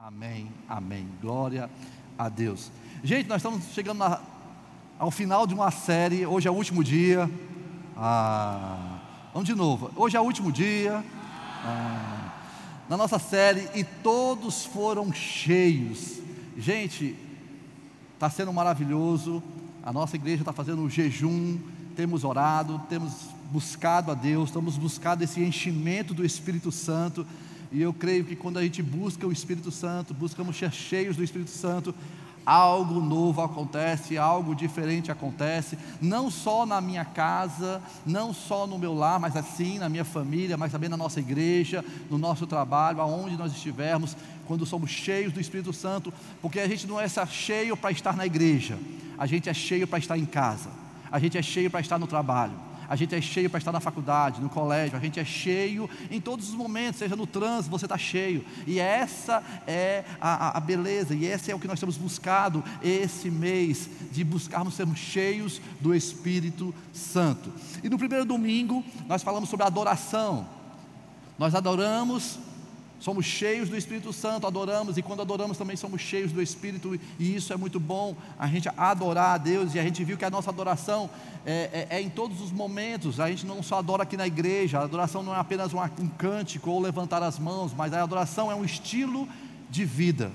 Amém, amém, glória a Deus. Gente, nós estamos chegando ao final de uma série. Hoje é o último dia. Vamos de novo, hoje é o último dia na nossa série, e todos foram cheios. Gente, está sendo maravilhoso. A nossa igreja está fazendo um jejum, temos orado, temos buscado a Deus, estamos buscando esse enchimento do Espírito Santo. E eu creio que quando a gente busca o Espírito Santo, buscamos ser cheios do Espírito Santo, algo novo acontece, algo diferente acontece, não só na minha casa, não só no meu lar, mas assim na minha família, mas também na nossa igreja, no nosso trabalho, aonde nós estivermos, quando somos cheios do Espírito Santo. Porque a gente não é só cheio para estar na igreja, a gente é cheio para estar em casa, a gente é cheio para estar no trabalho, a gente é cheio para estar na faculdade, no colégio, a gente é cheio em todos os momentos, seja no trânsito, você está cheio. E essa é a beleza, e esse é o que nós temos buscado esse mês, de buscarmos sermos cheios do Espírito Santo. E no primeiro domingo, nós falamos sobre adoração. Nós adoramos, somos cheios do Espírito Santo, adoramos, e quando adoramos também somos cheios do Espírito, e isso é muito bom, a gente adorar a Deus. E a gente viu que a nossa adoração é em todos os momentos. A gente não só adora aqui na igreja, a adoração não é apenas um cântico ou levantar as mãos, mas a adoração é um estilo de vida,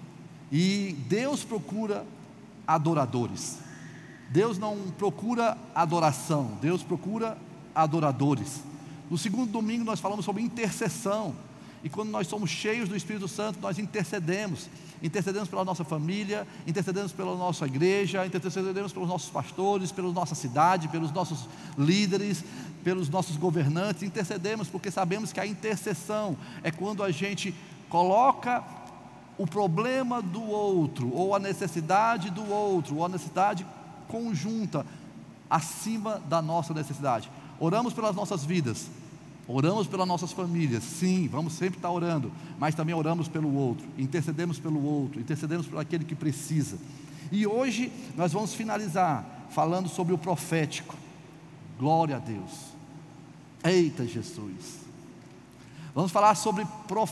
e Deus procura adoradores. Deus não procura adoração, Deus procura adoradores. No segundo domingo nós falamos sobre intercessão. E quando nós somos cheios do Espírito Santo, nós intercedemos pela nossa família, intercedemos pela nossa igreja, intercedemos pelos nossos pastores, pela nossa cidade, pelos nossos líderes, pelos nossos governantes. Intercedemos porque sabemos que a intercessão é quando a gente coloca o problema do outro, ou a necessidade do outro, ou a necessidade conjunta acima da nossa necessidade. Oramos pelas nossas vidas, oramos pelas nossas famílias, sim, vamos sempre estar orando, mas também oramos pelo outro, intercedemos pelo outro, intercedemos por aquele que precisa. E hoje nós vamos finalizar falando sobre o profético. Glória a Deus. Eita Jesus. Vamos falar sobre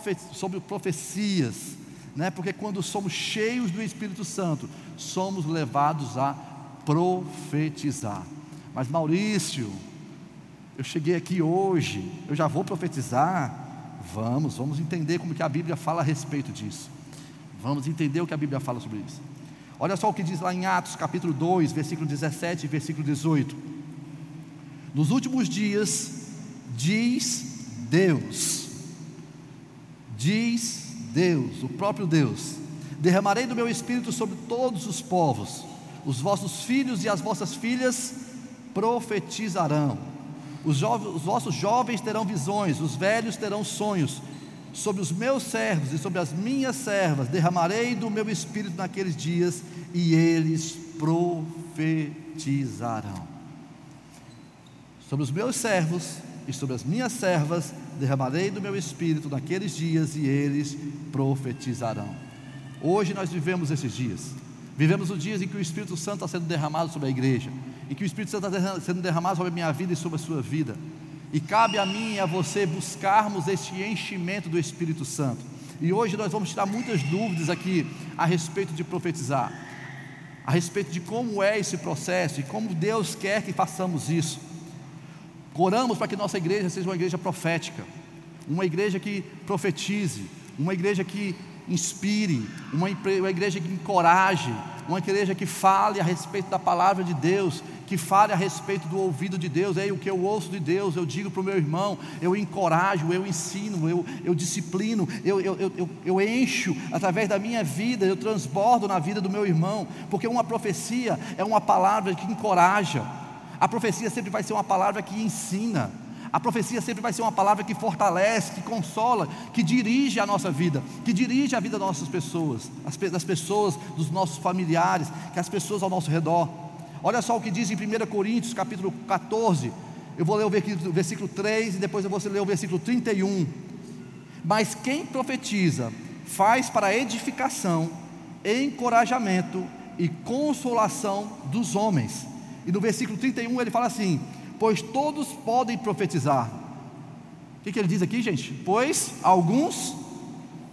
profecias, né? Porque quando somos cheios do Espírito Santo, somos levados a profetizar. Mas Maurício, eu cheguei aqui hoje, eu já vou profetizar? Vamos entender como que a Bíblia fala a respeito disso. Vamos entender o que a Bíblia fala sobre isso. Olha só o que diz lá em Atos capítulo 2, versículo 17 e versículo 18. Nos últimos dias, diz Deus, o próprio Deus: derramarei do meu Espírito sobre todos os povos, os vossos filhos e as vossas filhas profetizarão. Os vossos jovens terão visões, os velhos terão sonhos. Sobre os meus servos e sobre as minhas servas derramarei do meu Espírito naqueles dias, e eles profetizarão. Sobre os meus servos e sobre as minhas servas derramarei do meu Espírito naqueles dias, e eles profetizarão. Hoje nós vivemos esses dias. Vivemos os dias em que o Espírito Santo está sendo derramado sobre a igreja, em que o Espírito Santo está sendo derramado sobre a minha vida e sobre a sua vida. E cabe a mim e a você buscarmos este enchimento do Espírito Santo. E hoje nós vamos tirar muitas dúvidas aqui a respeito de profetizar, a respeito de como é esse processo e como Deus quer que façamos isso. Oramos para que nossa igreja seja uma igreja profética, uma igreja que profetize, uma igreja que inspire, uma igreja que encoraje, uma igreja que fale a respeito da palavra de Deus, que fale a respeito do ouvido de Deus. O que eu ouço de Deus, eu digo para o meu irmão, eu encorajo, eu ensino, eu disciplino, eu encho através da minha vida, eu transbordo na vida do meu irmão. Porque uma profecia é uma palavra que encoraja, a profecia sempre vai ser uma palavra que ensina, a profecia sempre vai ser uma palavra que fortalece, que consola, que dirige a nossa vida, que dirige a vida das nossas pessoas, das pessoas, dos nossos familiares, que as pessoas ao nosso redor. Olha só o que diz em 1 Coríntios capítulo 14, eu vou ler o versículo 3 e depois eu vou ler o versículo 31. Mas quem profetiza faz para edificação, encorajamento e consolação dos homens. E no versículo 31 ele fala assim: pois todos podem profetizar. O que ele diz aqui, gente? Pois alguns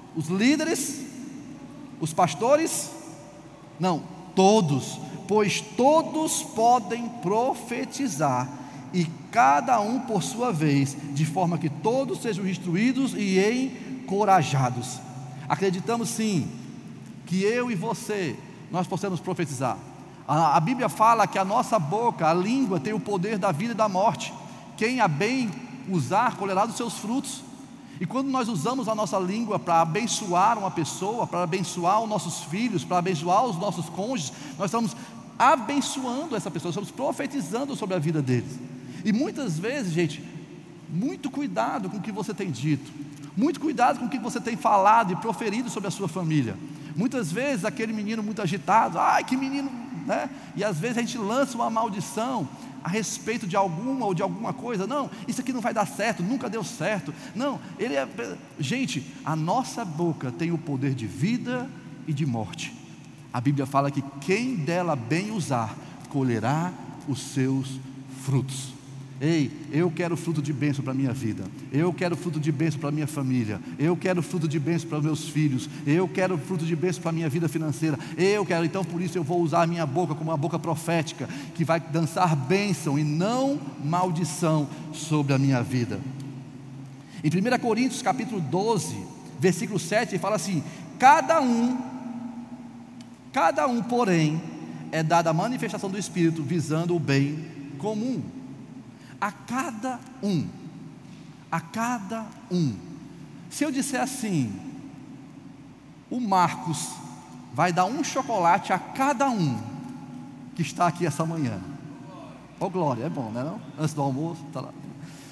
Os líderes? Os pastores? Não, todos, pois todos podem profetizar, e cada um por sua vez, de forma que todos sejam instruídos e encorajados. Acreditamos sim, que eu e você, nós possamos profetizar. A Bíblia fala que a nossa boca, a língua, tem o poder da vida e da morte. Quem a bem usar, colherá dos seus frutos. E quando nós usamos a nossa língua para abençoar uma pessoa, para abençoar os nossos filhos, para abençoar os nossos cônjuges, nós estamos abençoando essa pessoa, estamos profetizando sobre a vida deles. E muitas vezes, gente, muito cuidado com o que você tem dito, muito cuidado com o que você tem falado e proferido sobre a sua família. Muitas vezes aquele menino muito agitado, ai que menino, né? E às vezes a gente lança uma maldição a respeito de alguma ou de alguma coisa. Não, isso aqui não vai dar certo, nunca deu certo. Não, gente, a nossa boca tem o poder de vida e de morte. A Bíblia fala que quem dela bem usar, colherá os seus frutos. Ei, eu quero fruto de bênção para a minha vida, eu quero fruto de bênção para a minha família, eu quero fruto de bênção para os meus filhos, eu quero fruto de bênção para a minha vida financeira, eu quero, então por isso eu vou usar a minha boca como uma boca profética, que vai dançar bênção e não maldição sobre a minha vida. Em 1 Coríntios capítulo 12, versículo 7, ele fala assim: cada um, porém, é dada a manifestação do Espírito, visando o bem comum. A cada um. Se eu disser assim, o Marcos vai dar um chocolate a cada um que está aqui essa manhã. Oh glória, é bom, né não? Antes do almoço, tá lá.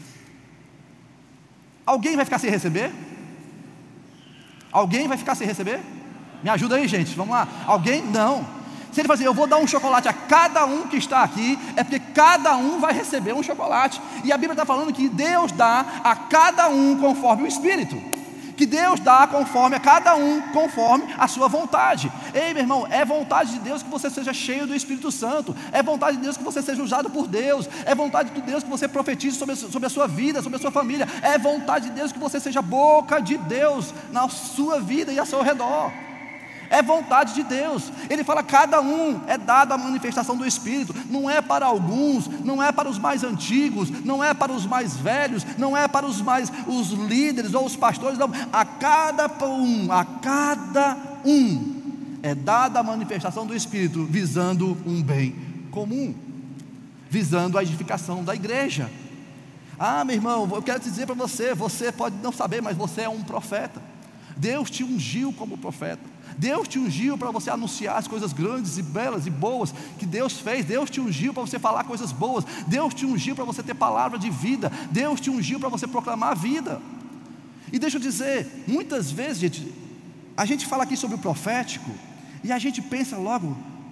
Alguém vai ficar sem receber? Alguém vai ficar sem receber? Me ajuda aí, gente, vamos lá. Alguém? Não. Se ele falar assim, eu vou dar um chocolate a cada um que está aqui, é porque cada um vai receber um chocolate. E a Bíblia está falando que Deus dá a cada um conforme o Espírito, que Deus dá conforme a cada um, conforme a sua vontade. Ei meu irmão, é vontade de Deus que você seja cheio do Espírito Santo, é vontade de Deus que você seja usado por Deus, é vontade de Deus que você profetize sobre a sua vida, sobre a sua família, é vontade de Deus que você seja boca de Deus na sua vida e ao seu redor. É vontade de Deus. Ele fala, cada um é dado a manifestação do Espírito. Não é para alguns, não é para os mais antigos, não é para os mais velhos, não é para os líderes ou os pastores, não. A cada um é dada a manifestação do Espírito, visando um bem comum, visando a edificação da igreja. Ah, meu irmão, eu quero te dizer para você, você pode não saber, mas você é um profeta. Deus te ungiu como profeta. Deus te ungiu para você anunciar as coisas grandes e belas e boas que Deus fez. Deus te ungiu para você falar coisas boas. Deus te ungiu para você ter palavra de vida. Deus te ungiu para você proclamar a vida. E deixa eu dizer, muitas vezes, gente, a gente fala aqui sobre o profético e a gente pensa logo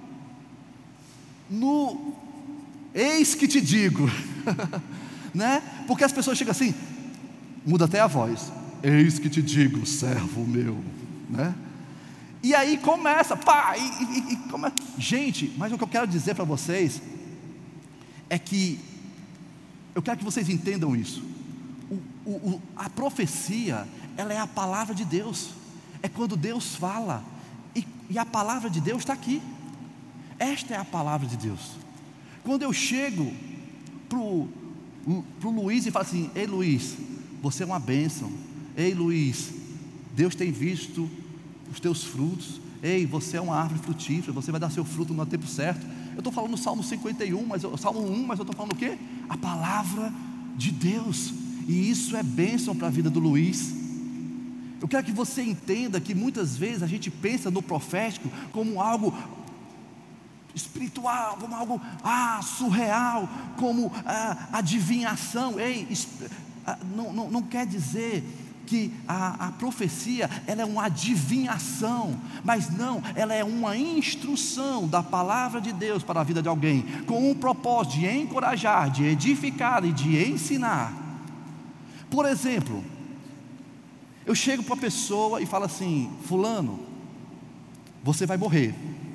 no eis que te digo, né? Porque as pessoas chegam assim, muda até a voz, eis que te digo, servo meu, né? E aí começa, pá, começa. Gente, mas o que eu quero dizer para vocês é que eu quero que vocês entendam isso. A profecia, ela é a palavra de Deus. É quando Deus fala e a palavra de Deus está aqui. Esta é a palavra de Deus. Quando eu chego pro Luiz e falo assim, ei Luiz, você é uma bênção. Ei Luiz, Deus tem visto os teus frutos. Ei, você é uma árvore frutífera, você vai dar seu fruto no tempo certo. Eu estou falando no Salmo 51, Salmo 1, mas eu estou falando o quê? A palavra de Deus. E isso é bênção para a vida do Luiz. Eu quero que você entenda que muitas vezes a gente pensa no profético como algo espiritual, como algo surreal, como adivinhação. Ei, não quer dizer que a profecia ela é uma adivinhação, mas não, ela é uma instrução da palavra de Deus para a vida de alguém, com o propósito de encorajar, de edificar e de ensinar. Por exemplo, eu chego para a pessoa e falo assim, fulano, você vai morrer.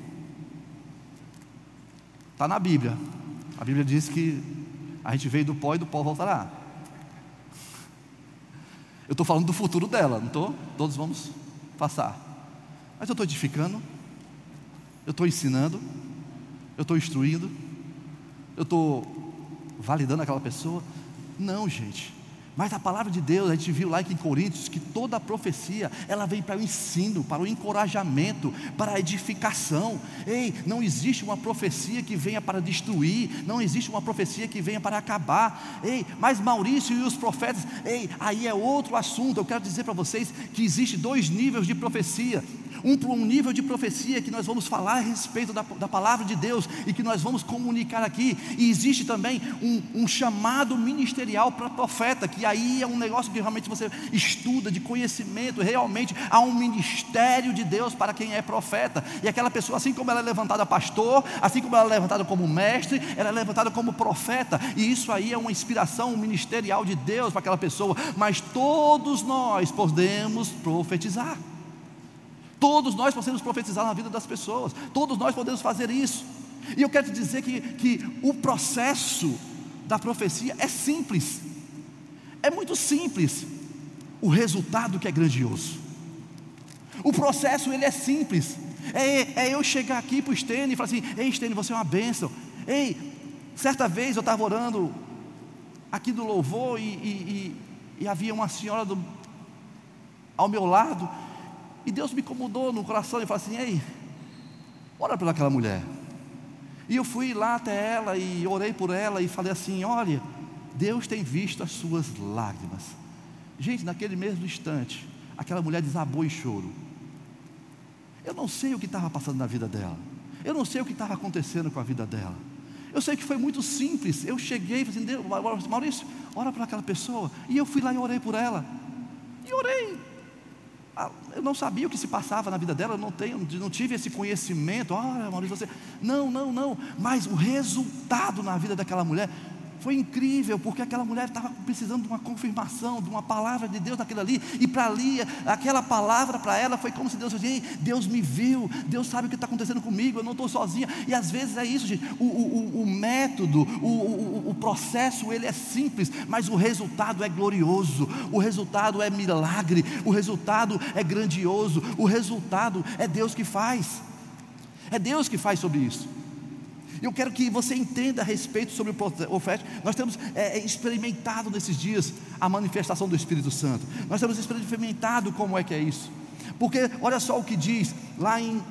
Está na Bíblia. A Bíblia diz que a gente veio do pó e do pó voltará. Eu estou falando do futuro dela, não estou? Todos vamos passar. Mas eu estou edificando, eu estou ensinando, eu estou instruindo, eu estou validando aquela pessoa. Não, gente. Mas a palavra de Deus, a gente viu lá em Coríntios, que toda a profecia, ela vem para o ensino, para o encorajamento, para a edificação. Ei, não existe uma profecia que venha para destruir, não existe uma profecia que venha para acabar. Ei, mas Maurício e os profetas, aí é outro assunto. Eu quero dizer para vocês que existe 2 níveis de profecia. Um nível de profecia que nós vamos falar a respeito da palavra de Deus e que nós vamos comunicar aqui. E existe também um chamado ministerial para profeta, que aí é um negócio que realmente você estuda, de conhecimento. Realmente há um ministério de Deus para quem é profeta. E aquela pessoa, assim como ela é levantada pastor, assim como ela é levantada como mestre, ela é levantada como profeta. E isso aí é uma inspiração ministerial de Deus para aquela pessoa. Mas todos nós podemos profetizar. Todos nós podemos profetizar na vida das pessoas. Todos nós podemos fazer isso. E eu quero te dizer que o processo da profecia é simples. É muito simples. O resultado que é grandioso. O processo ele é simples. É eu chegar aqui para o Stênio e falar assim: ei, Stênio, você é uma bênção. Ei, certa vez eu estava orando aqui do louvor e havia uma senhora ao meu lado. E Deus me incomodou no coração e falou assim: ei, ora por aquela mulher. E eu fui lá até ela e orei por ela e falei assim: olha, Deus tem visto as suas lágrimas. Gente, naquele mesmo instante, aquela mulher desabou em choro. Eu não sei o que estava passando na vida dela, eu não sei o que estava acontecendo com a vida dela. Eu sei que foi muito simples. Eu cheguei e falei assim: Maurício, ora por aquela pessoa. E eu fui lá e orei por ela. E orei. Eu não sabia o que se passava na vida dela, eu não tive esse conhecimento. Maurício, você... Não. Mas o resultado na vida daquela mulher foi incrível, porque aquela mulher estava precisando de uma confirmação, de uma palavra de Deus naquilo ali. E para ali, aquela palavra para ela foi como se Deus fosse: ei, Deus me viu, Deus sabe o que está acontecendo comigo, eu não estou sozinha. E às vezes é isso, gente. O método, o processo, ele é simples, mas o resultado é glorioso. O resultado é milagre. O resultado é grandioso. O resultado é Deus que faz. É Deus que faz sobre isso. Eu quero que você entenda a respeito sobre o profético. Nós temos experimentado nesses dias a manifestação do Espírito Santo. Nós temos experimentado como é que é isso. Porque olha só o que diz lá em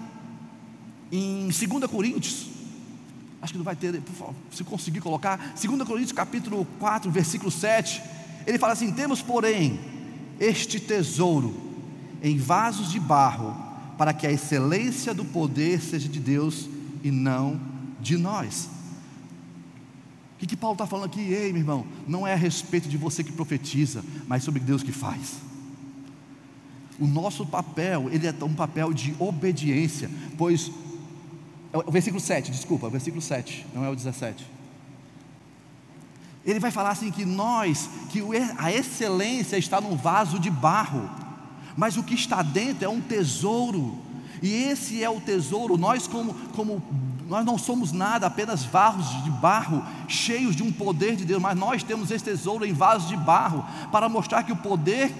2 Coríntios. Acho que não vai ter, por favor, se conseguir colocar. 2 Coríntios capítulo 4, versículo 7. Ele fala assim: temos porém este tesouro em vasos de barro, para que a excelência do poder seja de Deus e não de nós. O que Paulo está falando aqui? Ei, meu irmão, não é a respeito de você que profetiza, mas sobre Deus que faz. O nosso papel, ele é um papel de obediência, pois, o versículo 7, desculpa, o versículo 7, não é o 17. Ele vai falar assim que a excelência está num vaso de barro, mas o que está dentro é um tesouro. E esse é o tesouro. Nós nós não somos nada, apenas vasos de barro, cheios de um poder de Deus, mas nós temos esse tesouro em vasos de barro, para mostrar que o poder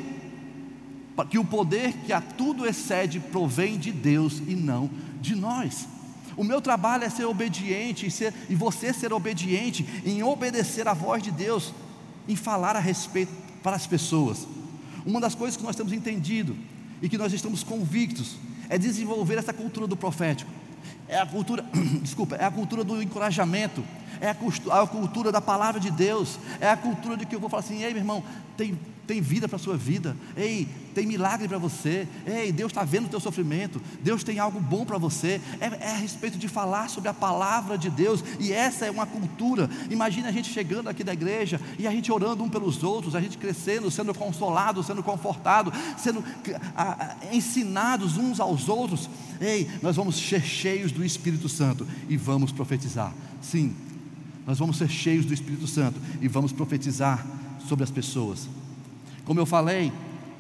que a tudo excede, provém de Deus e não de nós. O meu trabalho é ser obediente, e você ser obediente, em obedecer a voz de Deus, em falar a respeito para as pessoas. Uma das coisas que nós temos entendido, e que nós estamos convictos, é desenvolver essa cultura do profético. É a cultura do encorajamento, é a cultura da palavra de Deus, é a cultura de que eu vou falar assim: ei, meu irmão, tem vida para a sua vida, ei, tem milagre para você, ei, Deus está vendo o teu sofrimento, Deus tem algo bom para você. É a respeito de falar sobre a palavra de Deus, e essa é uma cultura. Imagina a gente chegando aqui da igreja, e a gente orando um pelos outros, a gente crescendo, sendo consolado, sendo confortado, sendo ensinados uns aos outros. Ei, nós vamos ser cheios do Espírito Santo, e vamos profetizar. Sim, nós vamos ser cheios do Espírito Santo, e vamos profetizar sobre as pessoas. Como eu falei,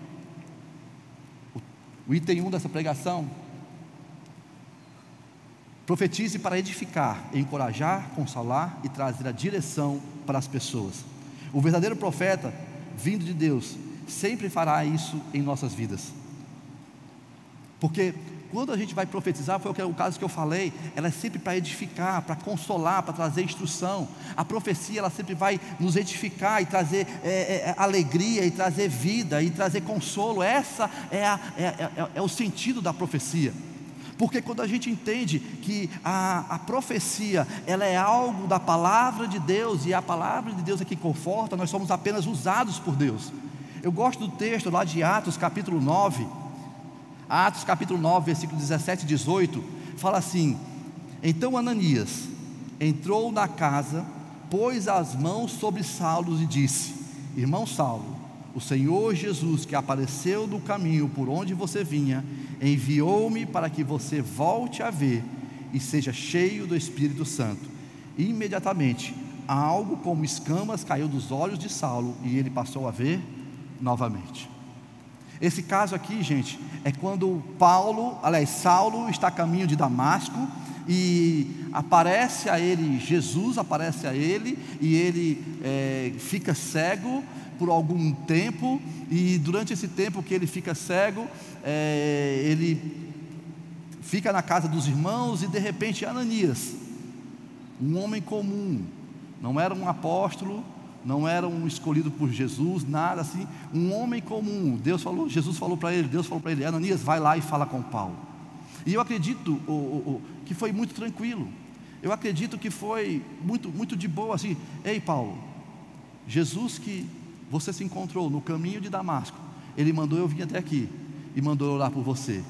o item 1 dessa pregação: profetize para edificar, encorajar, consolar e trazer a direção para as pessoas. O verdadeiro profeta, vindo de Deus, sempre fará isso em nossas vidas. Porque quando a gente vai profetizar, foi o caso que eu falei, ela é sempre para edificar, para consolar, para trazer instrução. A profecia, ela sempre vai nos edificar e trazer alegria, e trazer vida, e trazer consolo. Essa é o sentido da profecia. Porque quando a gente entende que a profecia, ela é algo da palavra de Deus, e a palavra de Deus é que conforta, nós somos apenas usados por Deus. Eu gosto do texto lá de Atos capítulo 9, Atos capítulo 9, versículo 17 e 18, fala assim: então Ananias entrou na casa, pôs as mãos sobre Saulo e disse: irmão Saulo, o Senhor Jesus, que apareceu no caminho por onde você vinha, enviou-me para que você volte a ver e seja cheio do Espírito Santo. E imediatamente algo como escamas caiu dos olhos de Saulo, e ele passou a ver novamente. Esse caso aqui, gente, é quando Saulo está a caminho de Damasco, e aparece a ele Jesus, aparece a ele, e ele fica cego por algum tempo, e durante esse tempo que ele fica cego, ele fica na casa dos irmãos, e de repente Ananias, um homem comum, não era um apóstolo, não era um escolhido por Jesus, nada assim, um homem comum, Jesus falou para ele, Ananias, vai lá e fala com Paulo. E eu acredito que foi muito tranquilo, eu acredito que foi muito, muito de boa, assim: ei Paulo, Jesus que você se encontrou no caminho de Damasco, ele mandou eu vir até aqui, e mandou eu orar por você.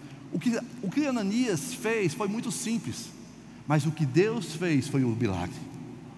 O que Ananias fez foi muito simples, mas o que Deus fez foi um milagre.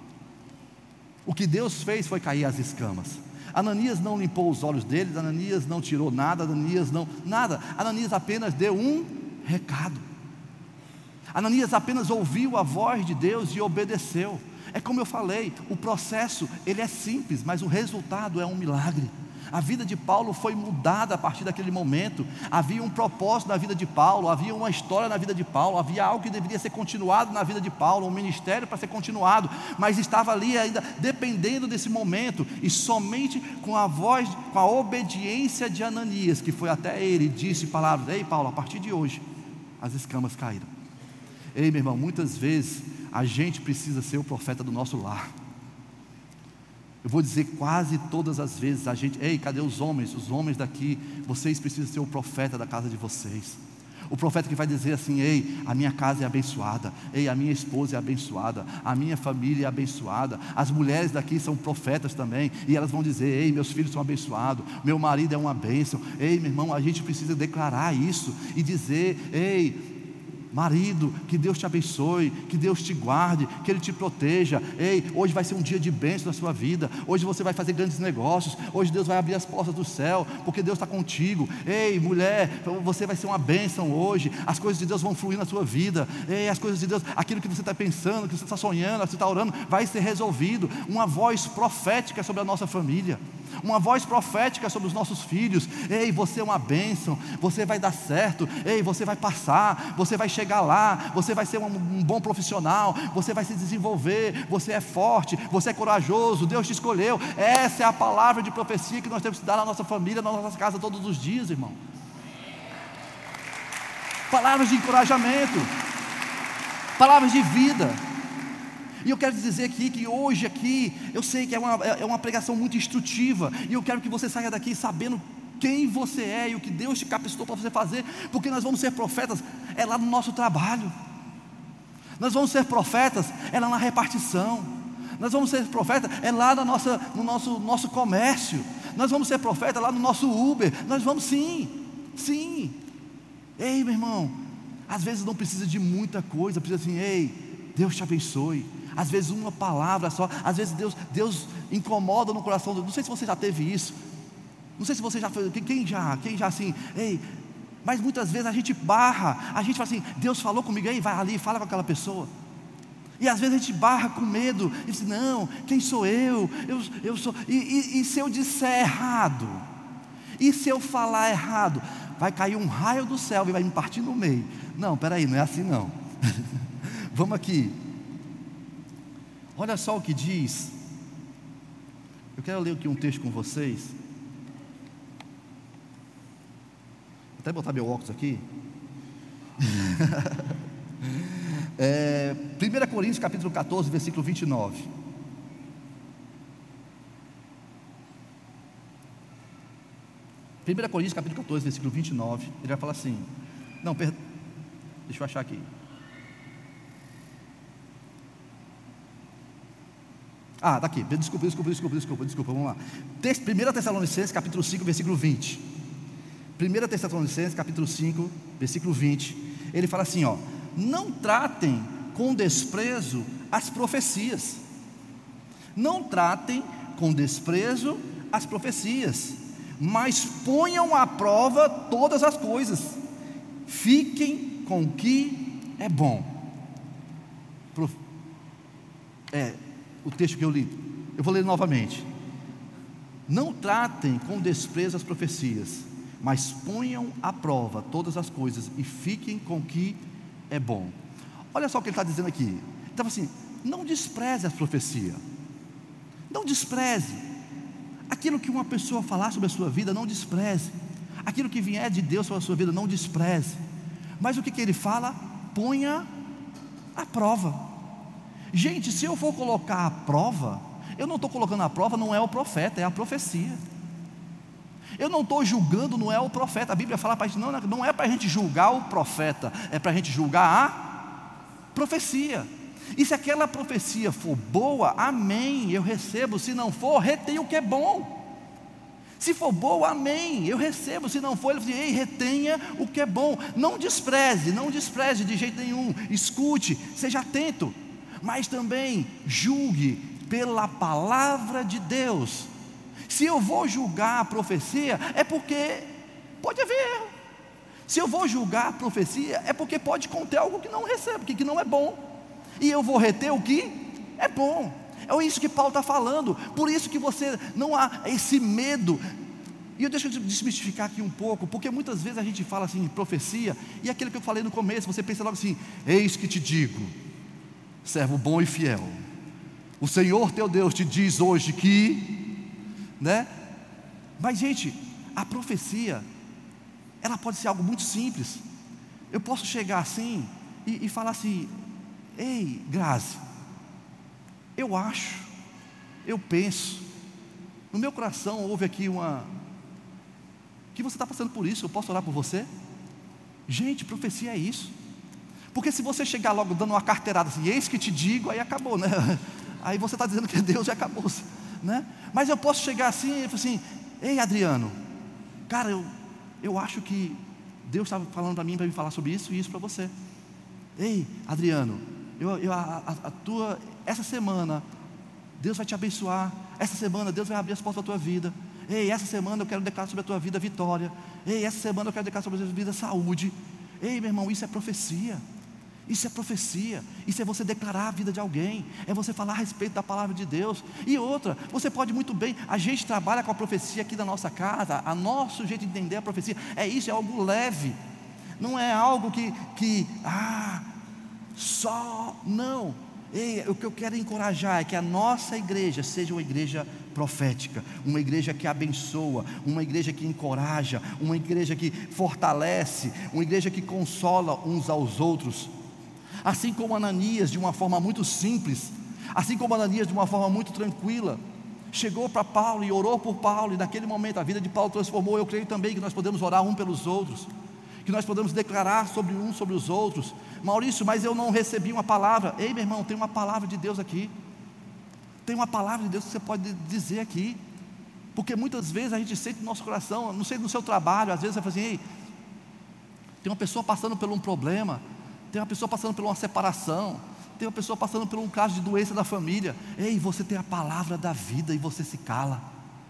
O que Deus fez foi cair as escamas. Ananias não limpou os olhos deles, Ananias não tirou nada, Ananias apenas deu um recado. Ananias apenas ouviu a voz de Deus e obedeceu. É como eu falei, o processo ele é simples, mas o resultado é um milagre. A vida de Paulo foi mudada a partir daquele momento. Havia um propósito na vida de Paulo, havia uma história na vida de Paulo, havia algo que deveria ser continuado na vida de Paulo, um ministério para ser continuado, mas estava ali ainda dependendo desse momento, e somente com a voz, com a obediência de Ananias, que foi até ele e disse palavras: ei Paulo, a partir de hoje as escamas caíram. Ei meu irmão, muitas vezes a gente precisa ser o profeta do nosso lar. Eu vou dizer quase todas as vezes a gente: ei, cadê os homens? Os homens daqui, vocês precisam ser o profeta da casa de vocês. O profeta que vai dizer assim: ei, a minha casa é abençoada, ei, a minha esposa é abençoada, a minha família é abençoada. As mulheres daqui são profetas também, e elas vão dizer: ei, meus filhos são abençoados, meu marido é uma bênção. Ei meu irmão, a gente precisa declarar isso e dizer: ei, marido, que Deus te abençoe, que Deus te guarde, que Ele te proteja. Ei, hoje vai ser um dia de bênção na sua vida, hoje você vai fazer grandes negócios, hoje Deus vai abrir as portas do céu, porque Deus está contigo. Ei mulher, você vai ser uma bênção hoje, as coisas de Deus vão fluir na sua vida. Ei, as coisas de Deus, aquilo que você está pensando, que você está sonhando, que você está orando, vai ser resolvido. Uma voz profética sobre a nossa família, uma voz profética sobre os nossos filhos: ei, você é uma bênção, você vai dar certo, ei, você vai passar, você vai chegar lá, você vai ser um bom profissional, você vai se desenvolver, você é forte, você é corajoso, Deus te escolheu. Essa é a palavra de profecia que nós temos que dar na nossa família, na nossa casa todos os dias, irmão. Palavras de encorajamento, palavras de vida. E eu quero dizer aqui que hoje aqui, eu sei que é uma pregação muito instrutiva, e eu quero que você saia daqui sabendo quem você é e o que Deus te capacitou para você fazer, porque nós vamos ser profetas lá no nosso trabalho, nós vamos ser profetas lá na repartição, nós vamos ser profetas lá no nosso comércio, nós vamos ser profetas lá no nosso Uber, nós vamos sim. Ei meu irmão, às vezes não precisa de muita coisa, precisa assim: ei, Deus te abençoe. Às vezes uma palavra só, às vezes Deus incomoda no coração. Não sei se você já teve isso, não sei se você já fez, quem já assim, ei, mas muitas vezes a gente barra, a gente fala assim: Deus falou comigo, ei, vai ali, fala com aquela pessoa. E às vezes a gente barra com medo, e diz: não, quem sou eu? Eu sou, e se eu disser errado? E se eu falar errado? Vai cair um raio do céu e vai me partir no meio. Não, peraí, não é assim não. Vamos aqui, olha só o que diz. Eu quero ler aqui um texto com vocês. Vou até botar meu óculos aqui. 1 Coríntios capítulo 14, versículo 29. 1 Coríntios capítulo 14, versículo 29, ele vai falar assim, deixa eu achar aqui. Tá aqui, desculpa, vamos lá. 1 Tessalonicenses capítulo 5, versículo 20. 1 Tessalonicenses capítulo 5, versículo 20, ele fala assim, não tratem com desprezo as profecias. Não tratem com desprezo as profecias, mas ponham à prova todas as coisas. Fiquem com o que é bom. O texto que eu li, eu vou ler novamente. Não tratem com desprezo as profecias, mas ponham à prova todas as coisas e fiquem com o que é bom. Olha só o que ele está dizendo aqui. Então assim, não despreze a profecia. Não despreze aquilo que uma pessoa falar sobre a sua vida, não despreze. Aquilo que vier de Deus sobre a sua vida, não despreze. Mas o que ele fala? Ponha à prova. Gente, se eu for colocar à prova, eu não estou colocando à prova, não é o profeta, é a profecia. Eu não estou julgando, não é o profeta. A Bíblia fala para a gente, não é para a gente julgar o profeta, é para a gente julgar a profecia. E se aquela profecia for boa, amém, eu recebo. Se não for, retenha o que é bom. Se for boa, amém, eu recebo. Se não for, ele diz, retenha o que é bom. Não despreze de jeito nenhum. Escute, seja atento, mas também julgue pela palavra de Deus. Se eu vou julgar a profecia, é porque pode haver erro. Se eu vou julgar a profecia, é porque pode conter algo que não recebo, que não é bom. E eu vou reter o que é bom. É isso que Paulo está falando. Por isso que você não há esse medo. E deixa eu desmistificar aqui um pouco, porque muitas vezes a gente fala assim, profecia, e aquilo que eu falei no começo, você pensa logo assim, eis que te digo, servo bom e fiel, o Senhor teu Deus te diz hoje que, mas gente, a profecia, ela pode ser algo muito simples. Eu posso chegar assim e falar assim, ei Grazi, eu acho, eu penso, no meu coração houve aqui que você está passando por isso, eu posso orar por você? Gente, profecia é isso. Porque se você chegar logo dando uma carteirada assim, eis que te digo, aí acabou, Aí você está dizendo que é Deus e acabou, Mas eu posso chegar assim e falar assim, ei Adriano, cara, eu acho que Deus estava falando para me falar sobre isso e isso para você. Ei Adriano, essa semana Deus vai te abençoar. Essa semana Deus vai abrir as portas da tua vida. Ei, essa semana eu quero declarar sobre a tua vida vitória. Ei, essa semana eu quero declarar sobre a tua vida saúde. Ei, meu irmão, isso é profecia. Isso é profecia. Isso é você declarar a vida de alguém. É você falar a respeito da palavra de Deus. E outra, você pode muito bem. A gente trabalha com a profecia aqui da nossa casa. A nosso jeito de entender a profecia é isso, é algo leve. Não é algo não. Ei, o que eu quero encorajar é que a nossa igreja seja uma igreja profética, uma igreja que abençoa, uma igreja que encoraja, uma igreja que fortalece, uma igreja que consola uns aos outros. Assim como Ananias, de uma forma muito simples, assim como Ananias, de uma forma muito tranquila, chegou para Paulo e orou por Paulo, e naquele momento a vida de Paulo transformou. Eu creio também que nós podemos orar um pelos outros, que nós podemos declarar sobre uns sobre os outros. Maurício, mas eu não recebi uma palavra. Ei, meu irmão, tem uma palavra de Deus aqui. Tem uma palavra de Deus que você pode dizer aqui. Porque muitas vezes a gente sente no nosso coração, não sei, no seu trabalho, às vezes você fala assim, ei, tem uma pessoa passando por um problema, tem uma pessoa passando por uma separação, tem uma pessoa passando por um caso de doença da família. Ei, você tem a palavra da vida e você se cala.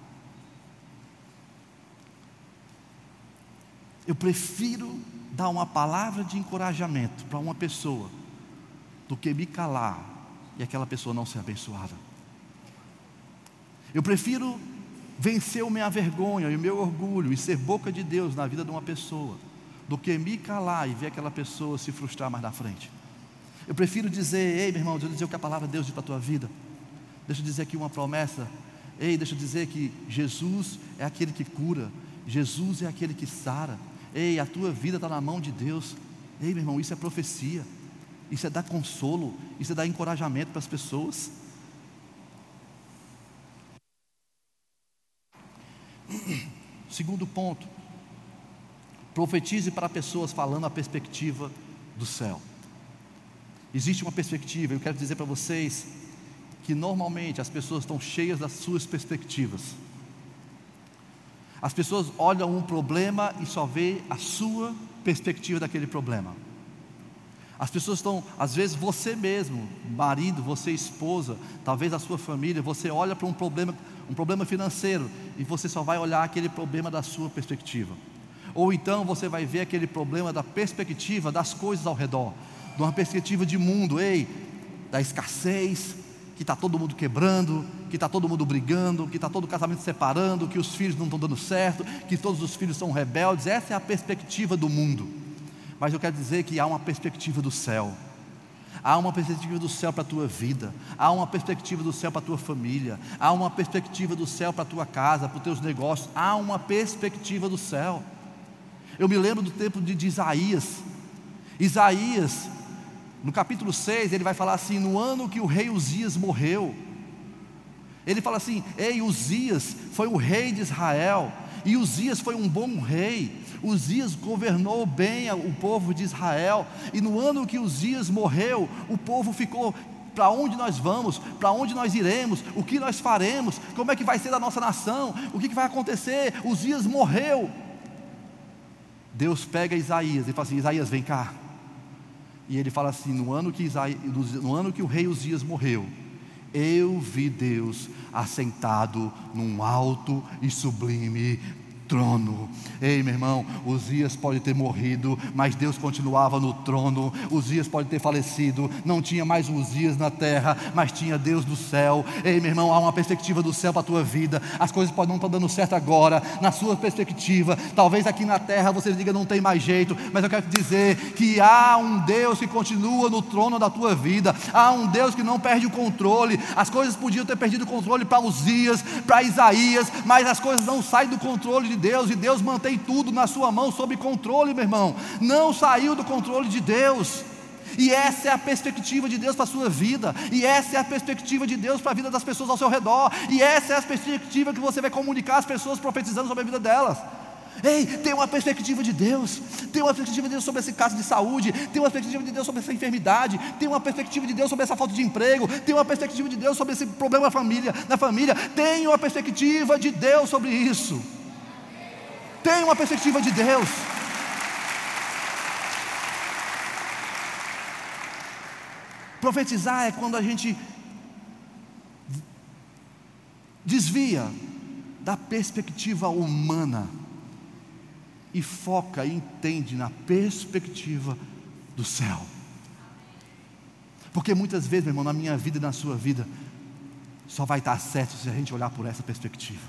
Eu prefiro dar uma palavra de encorajamento para uma pessoa do que me calar e aquela pessoa não ser abençoada. Eu prefiro vencer a minha vergonha e o meu orgulho e ser boca de Deus na vida de uma pessoa do que me calar e ver aquela pessoa se frustrar mais na frente. Eu prefiro dizer, ei meu irmão, deixa eu dizer o que a palavra de Deus diz para a tua vida. Deixa eu dizer aqui uma promessa. Ei, deixa eu dizer que Jesus é aquele que cura, Jesus é aquele que sara. Ei, a tua vida está na mão de Deus. Ei, meu irmão, isso é profecia, isso é dar consolo, isso é dar encorajamento para as pessoas. Segundo ponto, profetize para pessoas falando a perspectiva do céu. Existe uma perspectiva, eu quero dizer para vocês que normalmente as pessoas estão cheias das suas perspectivas. As pessoas olham um problema e só vê a sua perspectiva daquele problema. As pessoas estão, às vezes você mesmo, marido, você esposa, talvez a sua família, você olha para um problema financeiro e você só vai olhar aquele problema da sua perspectiva. Ou então você vai ver aquele problema da perspectiva das coisas ao redor, de uma perspectiva de mundo, da escassez, que está todo mundo quebrando, que está todo mundo brigando, que está todo o casamento separando, que os filhos não estão dando certo, que todos os filhos são rebeldes. Essa é a perspectiva do mundo. Mas eu quero dizer que há uma perspectiva do céu. Há uma perspectiva do céu para a tua vida, há uma perspectiva do céu para a tua família, há uma perspectiva do céu para a tua casa, para os teus negócios, há uma perspectiva do céu. Eu me lembro do tempo de Isaías. Isaías, no capítulo 6, ele vai falar assim: no ano que o rei Uzias morreu, ele fala assim: Uzias foi o rei de Israel, e Uzias foi um bom rei. Uzias governou bem o povo de Israel, e no ano que Uzias morreu, o povo ficou: para onde nós vamos? Para onde nós iremos? O que nós faremos? Como é que vai ser da nossa nação? O que vai acontecer? Uzias morreu. Deus pega Isaías e fala assim: Isaías, vem cá. E ele fala assim: no ano que o rei Uzias morreu, eu vi Deus assentado num alto e sublime trono. Ei, meu irmão, Uzias pode ter morrido, mas Deus continuava no trono. Uzias pode ter falecido, não tinha mais Uzias na terra, mas tinha Deus no céu. Ei, meu irmão, há uma perspectiva do céu para a tua vida. As coisas podem não estar dando certo agora, na sua perspectiva. Talvez aqui na terra você diga: não tem mais jeito, mas eu quero te dizer que há um Deus que continua no trono da tua vida. Há um Deus que não perde o controle. As coisas podiam ter perdido o controle para Uzias, para Isaías, mas as coisas não saem do controle de Deus, e Deus mantém tudo na sua mão sob controle, meu irmão. Não saiu do controle de Deus. E essa é a perspectiva de Deus para a sua vida, e essa é a perspectiva de Deus para a vida das pessoas ao seu redor, e essa é a perspectiva que você vai comunicar às pessoas profetizando sobre a vida delas. Ei, tem uma perspectiva de Deus, tem uma perspectiva de Deus sobre esse caso de saúde, tem uma perspectiva de Deus sobre essa enfermidade, tem uma perspectiva de Deus sobre essa falta de emprego, tem uma perspectiva de Deus sobre esse problema na família, tem uma perspectiva de Deus sobre isso. Tem uma perspectiva de Deus. Profetizar é quando a gente desvia da perspectiva humana e foca e entende na perspectiva do céu. Porque muitas vezes, meu irmão, na minha vida e na sua vida, só vai estar certo se a gente olhar por essa perspectiva.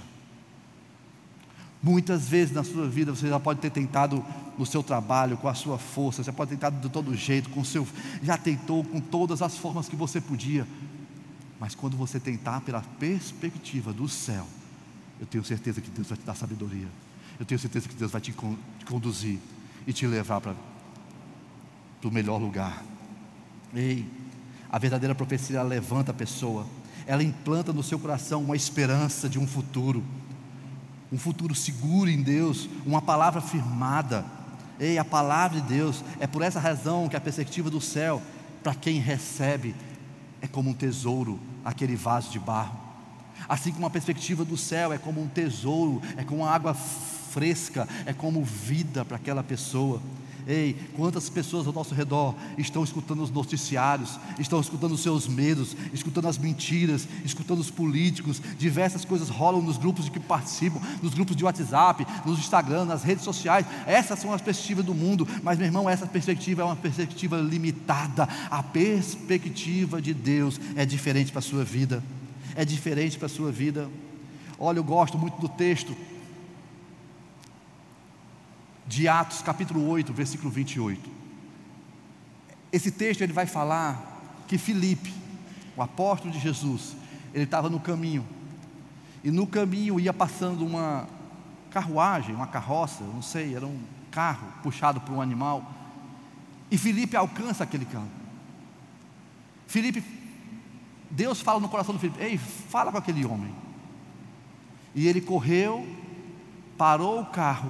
Muitas vezes na sua vida você já pode ter tentado no seu trabalho, com a sua força, você pode ter tentado de todo jeito, já tentou com todas as formas que você podia, mas quando você tentar pela perspectiva do céu, eu tenho certeza que Deus vai te dar sabedoria, eu tenho certeza que Deus vai te conduzir e te levar para o melhor lugar. Ei, a verdadeira profecia, ela levanta a pessoa, ela implanta no seu coração uma esperança de um futuro seguro em Deus, uma palavra firmada. Ei, a palavra de Deus, é por essa razão que a perspectiva do céu, para quem recebe, é como um tesouro, aquele vaso de barro. Assim como a perspectiva do céu é como um tesouro, é como uma água fresca, é como vida para aquela pessoa. Ei, quantas pessoas ao nosso redor estão escutando os noticiários, estão escutando os seus medos, escutando as mentiras, escutando os políticos, diversas coisas rolam nos grupos de que participam, nos grupos de WhatsApp, no Instagram, nas redes sociais. Essas são as perspectivas do mundo, mas meu irmão, essa perspectiva é uma perspectiva limitada. A perspectiva de Deus é diferente para a sua vida, é diferente para a sua vida. Olha, eu gosto muito do texto de Atos capítulo 8, versículo 28. Esse texto ele vai falar que Filipe, o apóstolo de Jesus, ele estava no caminho, e no caminho ia passando uma carruagem, uma carroça, não sei, era um carro puxado por um animal, E Filipe alcança aquele campo. Deus fala no coração do Filipe: ei, fala com aquele homem. E ele correu, parou o carro,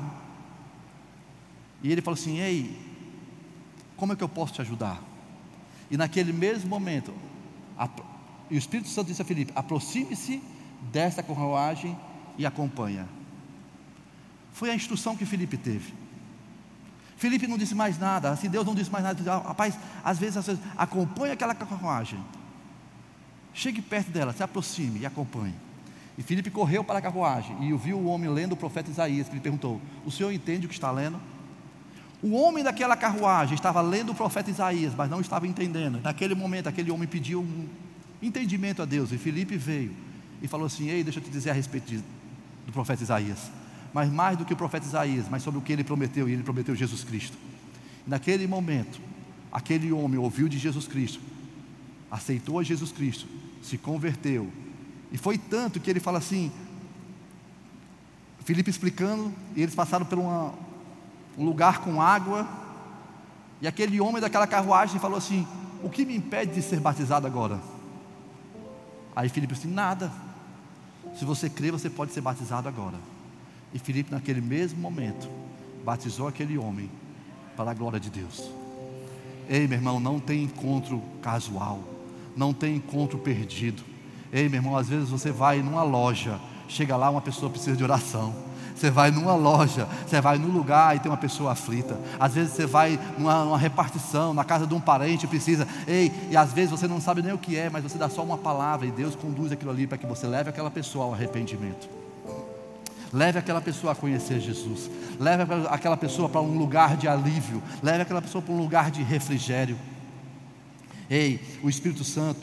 e ele falou assim: ei, como é que eu posso te ajudar? E naquele mesmo momento, e o Espírito Santo disse a Filipe: aproxime-se desta carruagem e acompanha. Foi a instrução que Filipe teve. Filipe não disse mais nada. Assim, Deus não disse mais nada. Disse: rapaz, às vezes, acompanha aquela carruagem, chegue perto dela, se aproxime e acompanhe. E Filipe correu para a carruagem e viu o homem lendo o profeta Isaías. Ele perguntou: o senhor entende o que está lendo? O homem daquela carruagem estava lendo o profeta Isaías, mas não estava entendendo. Naquele momento, aquele homem pediu um entendimento a Deus, e Filipe veio e falou assim: ei, deixa eu te dizer a respeito do profeta Isaías, mas mais do que o profeta Isaías, mas sobre o que ele prometeu, e ele prometeu Jesus Cristo. E naquele momento, aquele homem ouviu de Jesus Cristo, aceitou a Jesus Cristo, se converteu, e foi tanto que ele fala assim, Filipe explicando, e eles passaram por um lugar com água, e aquele homem daquela carruagem falou assim: o que me impede de ser batizado agora? Aí Filipe disse: nada, se você crer, você pode ser batizado agora. E Filipe, naquele mesmo momento, batizou aquele homem para a glória de Deus. Ei, meu irmão, não tem encontro casual, não tem encontro perdido. Ei, meu irmão, às vezes você vai numa loja, chega lá, uma pessoa precisa de oração. Você vai numa loja, você vai num lugar e tem uma pessoa aflita. Às vezes você vai numa repartição, na casa de um parente, precisa. Ei, e às vezes você não sabe nem o que é, mas você dá só uma palavra e Deus conduz aquilo ali para que você leve aquela pessoa ao arrependimento. Leve aquela pessoa a conhecer Jesus. Leve aquela pessoa para um lugar de alívio. Leve aquela pessoa para um lugar de refrigério. Ei, o Espírito Santo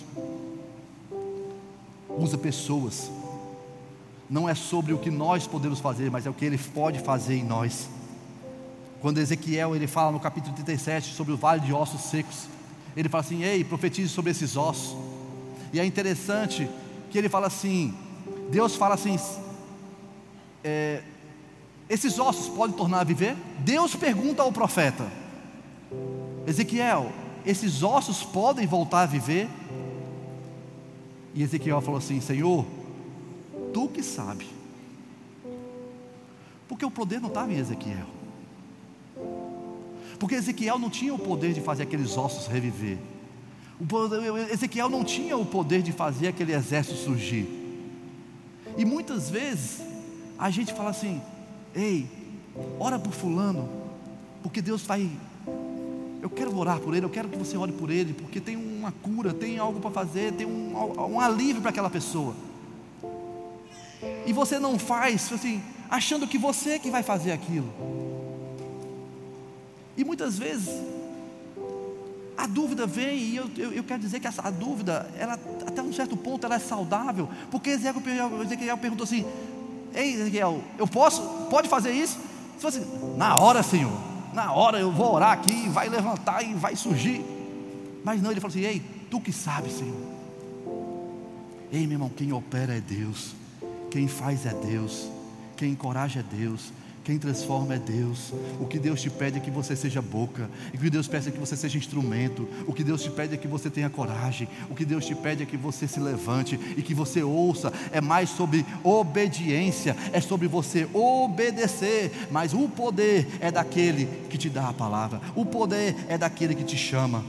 usa pessoas. Não é sobre o que nós podemos fazer, mas é o que Ele pode fazer em nós. Quando Ezequiel, ele fala no capítulo 37 sobre o vale de ossos secos, ele fala assim: ei, profetize sobre esses ossos. E é interessante que ele fala assim, Deus fala assim: esses ossos podem tornar a viver? Deus pergunta ao profeta: Ezequiel, esses ossos podem voltar a viver? E Ezequiel falou assim: Senhor, tu que sabe. Porque o poder não estava em Ezequiel. Porque Ezequiel não tinha o poder de fazer aqueles ossos reviver. Ezequiel não tinha o poder de fazer aquele exército surgir. E muitas vezes a gente fala assim: ei, ora por fulano, porque Deus vai. Eu quero orar por ele, eu quero que você ore por ele, porque tem uma cura, tem algo para fazer, tem um alívio para aquela pessoa. E você não faz assim, achando que você que vai fazer aquilo. E muitas vezes a dúvida vem, e eu quero dizer que a dúvida, ela, até um certo ponto, ela é saudável. Porque Ezequiel perguntou assim: ei, Ezequiel, pode fazer isso? Se fosse, na hora, Senhor, na hora eu vou orar aqui, vai levantar e vai surgir. Mas não, ele falou assim: ei, tu que sabes, Senhor. Ei, meu irmão, quem opera é Deus, quem faz é Deus, quem encoraja é Deus, quem transforma é Deus. O que Deus te pede é que você seja boca. O que Deus pede é que você seja instrumento. O que Deus te pede é que você tenha coragem. O que Deus te pede é que você se levante e que você ouça. É mais sobre obediência, é sobre você obedecer. Mas o poder é daquele que te dá a palavra. O poder é daquele que te chama.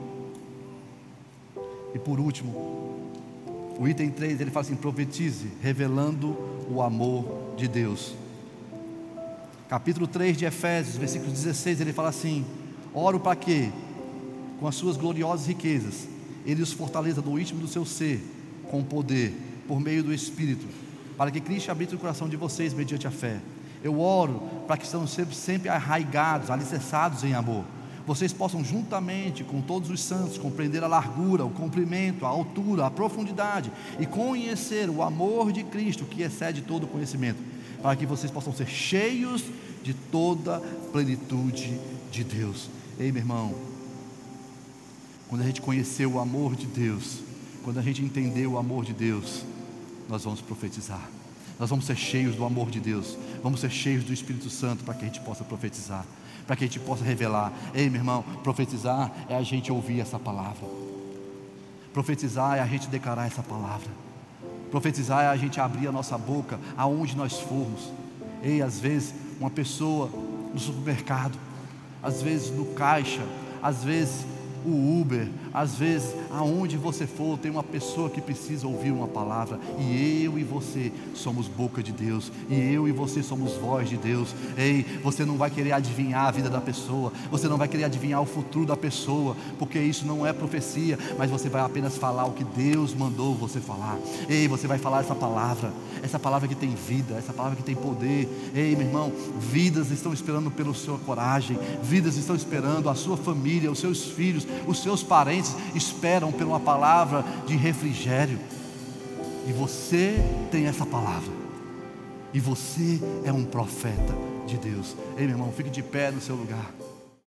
E por último, o item 3, ele fala assim: profetize, revelando o amor de Deus. Capítulo 3 de Efésios, versículo 16, ele fala assim: oro para que, com as suas gloriosas riquezas, Ele os fortaleça do íntimo do seu ser, com poder, por meio do Espírito, para que Cristo habite no coração de vocês mediante a fé. Eu oro para que estejam sempre arraigados, alicerçados em amor. Vocês possam juntamente com todos os santos compreender a largura, o comprimento, a altura, a profundidade, e conhecer o amor de Cristo, que excede todo o conhecimento, para que vocês possam ser cheios de toda a plenitude de Deus. Ei, meu irmão, quando a gente conhecer o amor de Deus, quando a gente entender o amor de Deus, nós vamos profetizar. nós vamos ser cheios do amor de Deus, vamos ser cheios do Espírito Santo, para que a gente possa profetizar, para que a gente possa revelar. Ei, meu irmão, profetizar é a gente ouvir essa palavra, profetizar é a gente declarar essa palavra, profetizar é a gente abrir a nossa boca aonde nós formos. Ei, às vezes uma pessoa no supermercado, às vezes no caixa, às vezes o Uber, às vezes aonde você for, tem uma pessoa que precisa ouvir uma palavra, e eu e você somos boca de Deus, e eu e você somos voz de Deus. Ei, você não vai querer adivinhar a vida da pessoa, você não vai querer adivinhar o futuro da pessoa, porque isso não é profecia, mas você vai apenas falar o que Deus mandou você falar. Ei, você vai falar essa palavra que tem vida, essa palavra que tem poder. Ei, meu irmão, vidas estão esperando pela sua coragem, vidas estão esperando, a sua família, os seus filhos, os seus parentes esperam por uma palavra de refrigério, e você tem essa palavra, e você é um profeta de Deus. Ei, meu irmão, fique de pé no seu lugar.